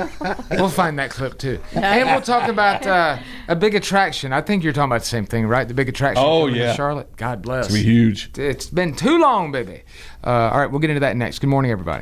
We'll find that clip too. And we'll talk about uh, a big attraction. I think you're talking about the same thing, right? The big attraction Oh, coming to yeah. Charlotte. God bless. It's gonna be huge. It's been too long, baby. Uh, all right, we'll get into that next. Good morning, everybody.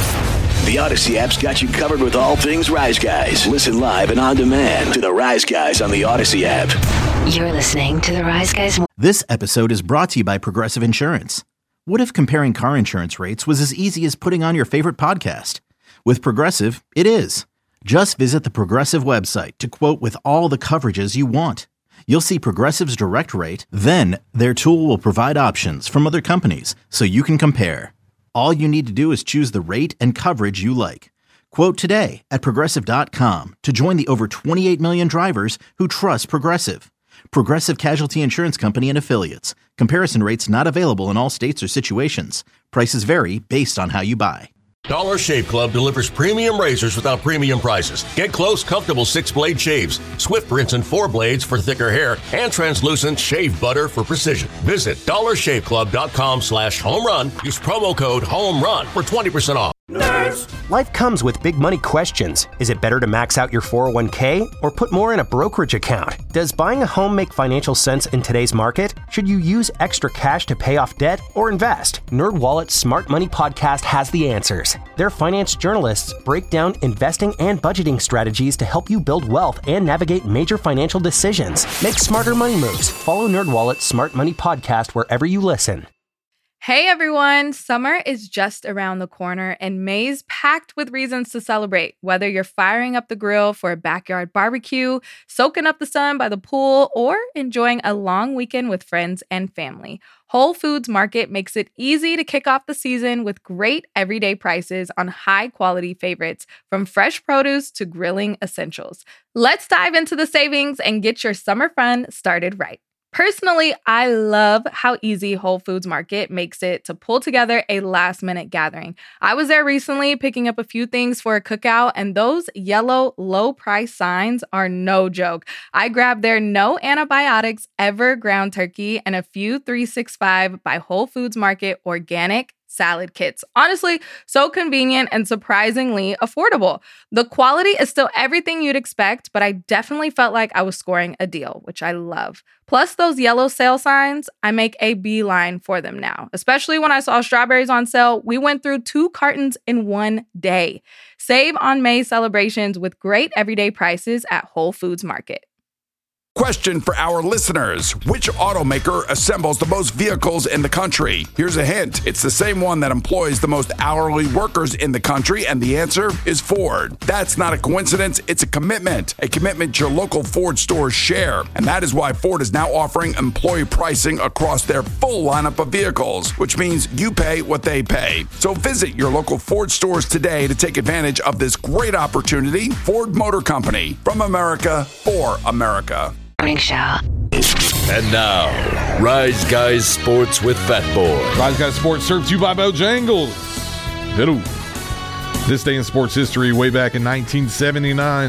The Odyssey app's got you covered with all things Rise Guys. Listen live and on demand to the Rise Guys on the Odyssey app. You're listening to the Rise Guys. This episode is brought to you by Progressive Insurance. What if comparing car insurance rates was as easy as putting on your favorite podcast? With Progressive, it is. Just visit the Progressive website to quote with all the coverages you want. You'll see Progressive's direct rate, then their tool will provide options from other companies so you can compare. All you need to do is choose the rate and coverage you like. Quote today at Progressive dot com to join the over twenty-eight million drivers who trust Progressive. Progressive Casualty Insurance Company and Affiliates. Comparison rates not available in all states or situations. Prices vary based on how you buy. Dollar Shave Club delivers premium razors without premium prices. Get close, comfortable six-blade shaves, Swift rinse and four blades for thicker hair, and translucent shave butter for precision. Visit dollar shave club dot com slash home run. Use promo code HOMERUN for twenty percent off. Nerds! Life comes with big money questions. Is it better to max out your four oh one k or put more in a brokerage account? Does buying a home make financial sense in today's market? Should you use extra cash to pay off debt or invest? NerdWallet's Smart Money Podcast has the answers. Their finance journalists break down investing and budgeting strategies to help you build wealth and navigate major financial decisions. Make smarter money moves. Follow NerdWallet's Smart Money Podcast wherever you listen. Hey everyone, summer is just around the corner and May's packed with reasons to celebrate. Whether you're firing up the grill for a backyard barbecue, soaking up the sun by the pool, or enjoying a long weekend with friends and family, Whole Foods Market makes it easy to kick off the season with great everyday prices on high-quality favorites, from fresh produce to grilling essentials. Let's dive into the savings and get your summer fun started right. Personally, I love how easy Whole Foods Market makes it to pull together a last-minute gathering. I was there recently picking up a few things for a cookout, and those yellow low-price signs are no joke. I grabbed their no antibiotics ever ground turkey and a few three sixty-five by Whole Foods Market organic salad kits. Honestly, so convenient and surprisingly affordable. The quality is still everything you'd expect, but I definitely felt like I was scoring a deal, which I love. Plus those yellow sale signs, I make a beeline for them now. Especially when I saw strawberries on sale, we went through two cartons in one day. Save on May celebrations with great everyday prices at Whole Foods Market. Question for our listeners. Which automaker assembles the most vehicles in the country? Here's a hint. It's the same one that employs the most hourly workers in the country, and the answer is Ford. That's not a coincidence. It's a commitment. A commitment your local Ford stores share. And that is why Ford is now offering employee pricing across their full lineup of vehicles, which means you pay what they pay. So visit your local Ford stores today to take advantage of this great opportunity. Ford Motor Company. From America, for America. Morning Show. And now, Rise Guys Sports with Fat Boy. Rise Guys Sports served to you by Bojangles. Hello. This day in sports history, way back in nineteen seventy-nine,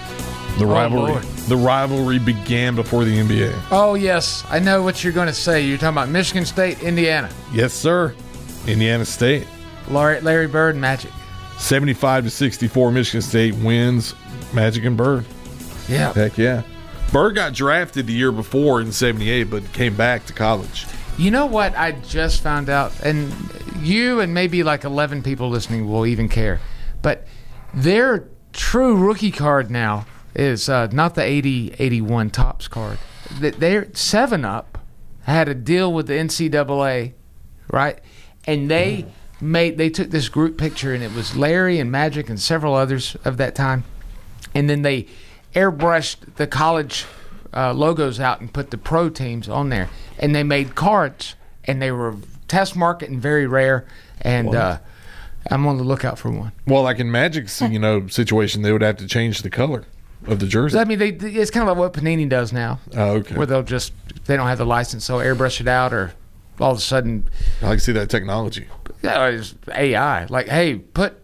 the Oh, rivalry Lord. the rivalry began before the N B A. Oh, yes. I know what you're going to say. You're talking about Michigan State, Indiana. Yes, sir. Indiana State. Larry, Larry Bird, Magic. seventy-five to sixty-four, Michigan State wins Magic and Bird. Yeah. Heck yeah. Bird got drafted the year before in seventy-eight, but came back to college. You know what I just found out? And you and maybe like eleven people listening will even care. But their true rookie card now is uh, not the eighty eighty-one Topps card. Their seven up had a deal with the N C double A, right? And they made they took this group picture, and it was Larry and Magic and several others of that time. And then they airbrushed the college uh, logos out and put the pro teams on there, and they made cards, and they were test market and very rare, and uh, I'm on the lookout for one. Well, like in Magic's, you know, situation, they would have to change the color of the jersey. I mean, they, it's kind of like what Panini does now. Oh, okay. Where they'll just they don't have the license, so airbrush it out, or all of a sudden, I like to see that technology. Yeah, it's A I. Like, hey, put.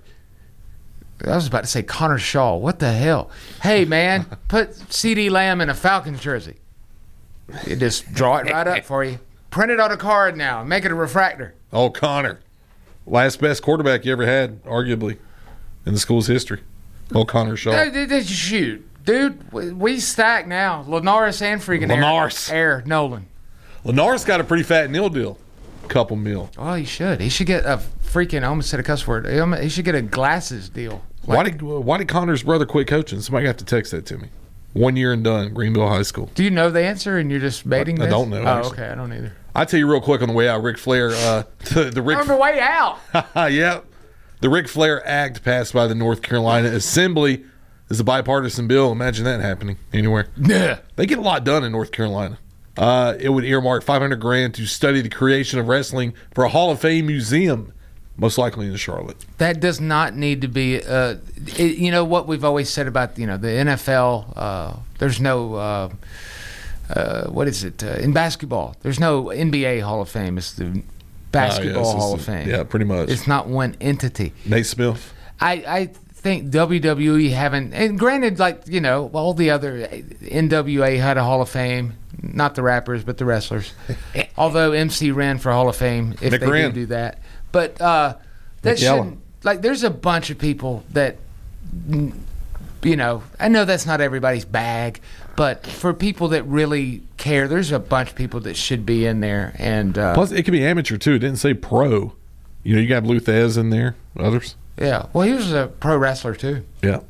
I was about to say Connor Shaw. What the hell? Hey, man, put C D Lamb in a Falcons jersey. You just draw it right up for you. Print it on a card now. Make it a refractor. Oh, Connor. Last best quarterback you ever had, arguably, in the school's history. Oh, Connor Shaw. Uh, Shoot. Dude, we- we stack now. Linares and freaking Linares. Air, Air Nolan. Linares got a pretty fat nil deal. Couple mil. Oh, he should. He should get a freaking, I almost said a cuss word. He should get a glasses deal. Why did why did Connor's brother quit coaching? Somebody have to text that to me. One year and done, Greenville High School. Do you know the answer and you're just baiting I this? don't know, Oh, actually. okay. I don't either. I'll tell you real quick on the way out, Ric Flair, uh, the, the Ric On the way out. Yep. The Ric Flair Act passed by the North Carolina Assembly is a bipartisan bill. Imagine that happening anywhere. Yeah. They get a lot done in North Carolina. Uh, it would earmark five hundred grand to study the creation of wrestling for a Hall of Fame museum, most likely in Charlotte. That does not need to be. Uh, it, you know what we've always said about you know the N F L. Uh, there's no. Uh, uh, what is it uh, in basketball? There's no N B A Hall of Fame. It's the Basketball Uh, yes, Hall it's of the- Fame. yeah, pretty much. It's not one entity. Nate Smith. I, I think W W E haven't, and granted, like, you know, all the other N W A had a Hall of Fame, not the rappers, but the wrestlers. Although M C ran for Hall of Fame if Nick they Rand. do do that. But uh, that Nick Yella. shouldn't, like, there's a bunch of people that, mm, you know, I know that's not everybody's bag, but for people that really care, there's a bunch of people that should be in there. And uh, Plus, it could be amateur, too. It didn't say pro. You know, you got Luthez in there, others. yeah, well, he was a pro wrestler, too. Yeah.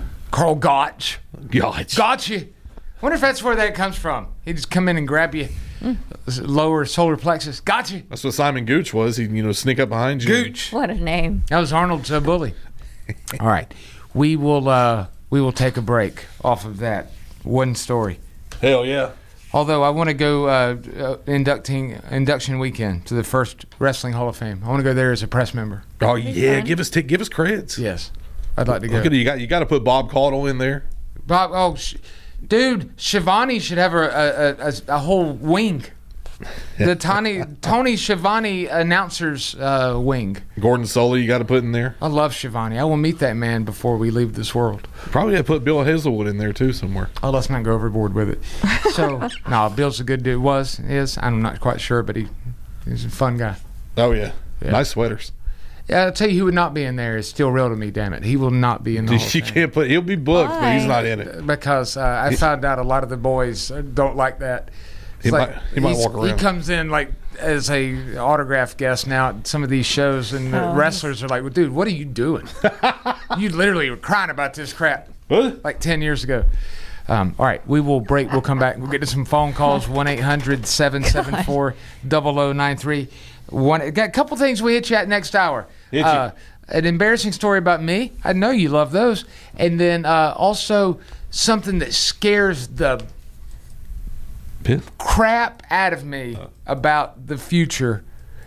Carl Gotch. Gotch. Gotcha. Wonder if that's where that comes from. He'd just come in and grab you. Mm. Lower solar plexus. Got you. That's what Simon Gooch was. He, you know, sneak up behind you. Gooch. What a name. That was Arnold's uh, bully. All right. We will uh, we will take a break off of that one story. Hell yeah. Although I want to go uh, uh, inducting induction weekend to the first Wrestling Hall of Fame. I want to go there as a press member. Oh yeah, give us t- give us creds. Yes, I'd like to go. Look at it, you got you got to put Bob Caudle in there. Bob, oh, sh- dude, Shivani should have a a, a, a whole wing. The Tony Tony Schiavone announcers uh, wing. Gordon Sully, you got to put in there. I love Schiavone. I will meet that man before we leave this world. Probably got to put Bill Hazelwood in there too somewhere. Oh, let's not go overboard with it. So, no, Bill's a good dude. Was is I'm not quite sure, but he he's a fun guy. Oh yeah, yeah. Nice sweaters. Yeah, I'll tell you who would not be in there is still real to me. Damn it, he will not be in the. You can't put. He'll be booked, Why? But he's not in it because uh, I found out a lot of the boys don't like that. He like, might, he might walk around. He comes in like as a autograph guest now at some of these shows, and the oh. wrestlers are like, well, dude, what are you doing? You literally were crying about this crap what? like ten years ago. Um, all right, we will break. We'll come back. We'll get to some phone calls, one eight hundred seven seven four zero zero nine three. One, got a couple things we hit you at next hour. Hit uh, an embarrassing story about me. I know you love those. And then uh, also something that scares the Pit? crap out of me about the future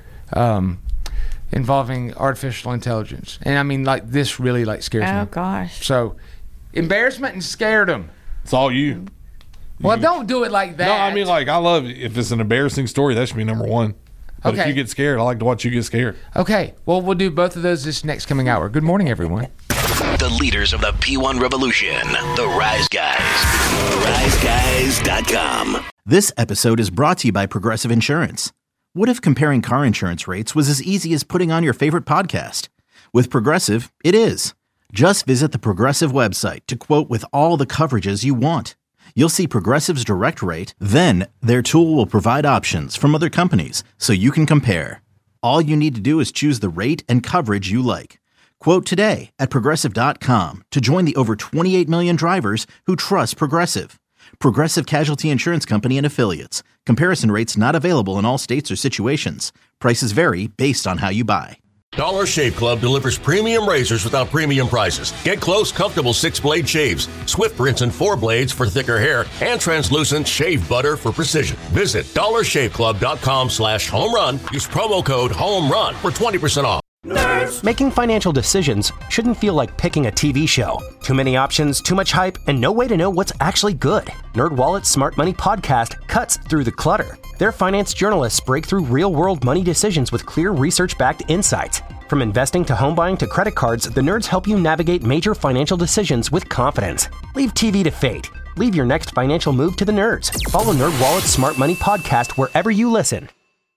um, involving artificial intelligence. And I mean, like, this really, like, scares oh, me. Oh, gosh. So, embarrassment and scared them. It's all you. Well, you, don't do it like that. No, I mean, like, I love it. If it's an embarrassing story, that should be number one. But okay. if you get scared, I like to watch you get scared. Okay. Well, we'll do both of those this next coming hour. Good morning, everyone. The leaders of the P one revolution, the Rise Guys. rise guys dot com. This episode is brought to you by Progressive Insurance. What if comparing car insurance rates was as easy as putting on your favorite podcast? With Progressive, it is. Just visit the Progressive website to quote with all the coverages you want. You'll see Progressive's direct rate, then their tool will provide options from other companies so you can compare. All you need to do is choose the rate and coverage you like. Quote today at Progressive dot com to join the over twenty-eight million drivers who trust Progressive. Progressive Casualty Insurance Company and Affiliates. Comparison rates not available in all states or situations. Prices vary based on how you buy. Dollar Shave Club delivers premium razors without premium prices. Get close, comfortable six-blade shaves, Swift rinse and four blades for thicker hair, and translucent shave butter for precision. Visit dollar shave club dot com slash home run. Use promo code HOMERUN for twenty percent off. Nerds. Making financial decisions shouldn't feel like picking a T V show. Too many options, too much hype, and no way to know what's actually good. NerdWallet's Smart Money Podcast cuts through the clutter. Their finance journalists break through real-world money decisions with clear research-backed insights. From investing to home buying to credit cards, the nerds help you navigate major financial decisions with confidence. Leave T V to fate. Leave your next financial move to the nerds. Follow NerdWallet's Smart Money Podcast wherever you listen.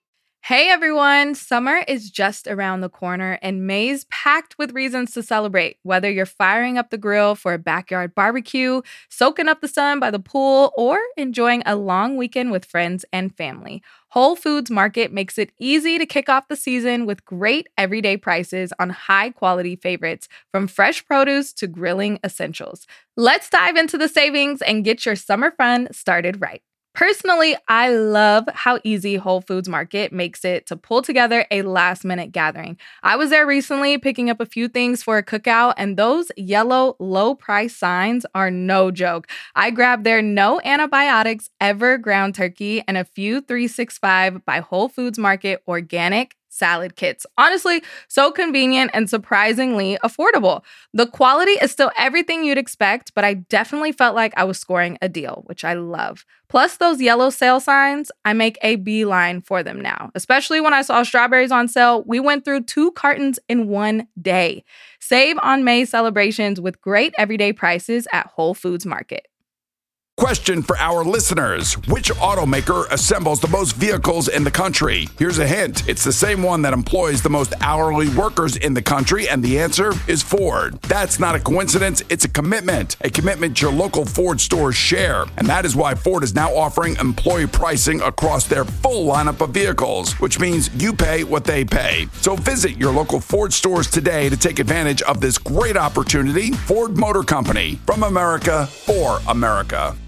Hey everyone, summer is just around the corner and May's packed with reasons to celebrate. Whether you're firing up the grill for a backyard barbecue, soaking up the sun by the pool, or enjoying a long weekend with friends and family, Whole Foods Market makes it easy to kick off the season with great everyday prices on high-quality favorites, from fresh produce to grilling essentials. Let's dive into the savings and get your summer fun started right. Personally, I love how easy Whole Foods Market makes it to pull together a last-minute gathering. I was there recently picking up a few things for a cookout, and those yellow low-price signs are no joke. I grabbed their no antibiotics ever ground turkey and a few three sixty-five by Whole Foods Market organic salad kits. Honestly, so convenient and surprisingly affordable. The quality is still everything you'd expect, but I definitely felt like I was scoring a deal, which I love. Plus those yellow sale signs, I make a beeline for them now. Especially when I saw strawberries on sale, we went through two cartons in one day. Save on May celebrations with great everyday prices at Whole Foods Market. Question for our listeners. Which automaker assembles the most vehicles in the country? Here's a hint. It's the same one that employs the most hourly workers in the country, and the answer is Ford. That's not a coincidence. It's a commitment. A commitment your local Ford stores share. And that is why Ford is now offering employee pricing across their full lineup of vehicles, which means you pay what they pay. So visit your local Ford stores today to take advantage of this great opportunity. Ford Motor Company. From America, for America.